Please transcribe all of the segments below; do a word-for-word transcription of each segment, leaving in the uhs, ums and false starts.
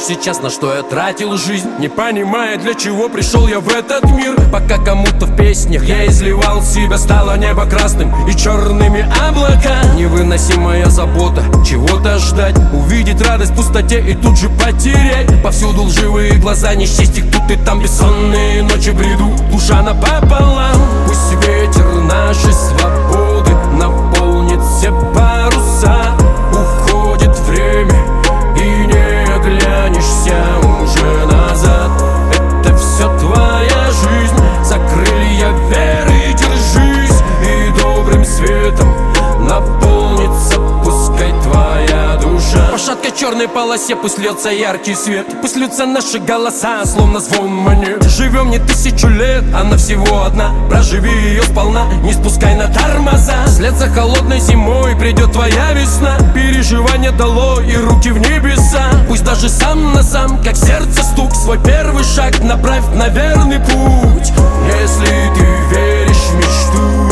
сейчас, на что я тратил жизнь, не понимая, для чего пришел я в этот мир. Пока кому-то в песнях я изливал себя, стало небо красным и черными облака. Невыносимая забота, чего-то ждать, увидеть радость в пустоте и тут же потерять. Повсюду лживые глаза, несчастье тут и там, бессонные ночи бреду, душа напополам. Пусть ветер нашей свободы наполнит все паруса. Уходит время, и не оглянешься уже назад. Это все твоя жизнь, за крылья веры держись, и добрым светом наполнится пускай твоя душа. По шаткой черной полосе пусть льется яркий свет, пусть льются наши голоса, словно звон монет. Живем не тысячу лет, она всего одна, проживи ее сполна, не спускай на тормоза. Вслед за холодной зимой придет твоя весна, переживания дало и руки в небеса. Пусть даже сам на сам, как сердце стук, свой первый шаг направь на верный путь. Если ты веришь в мечту,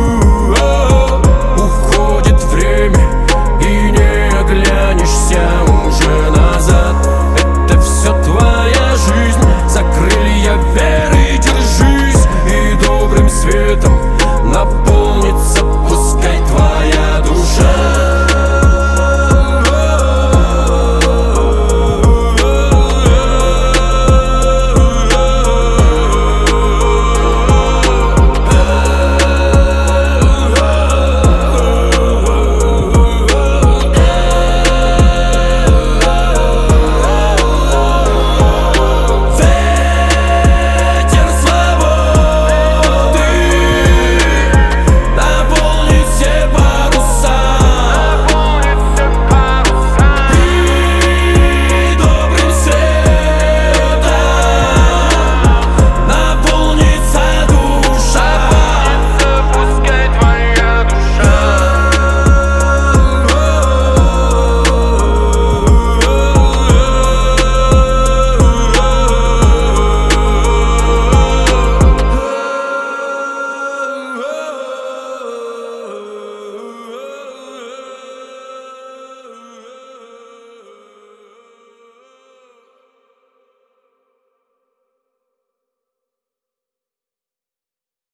уходит время, и не оглянешься.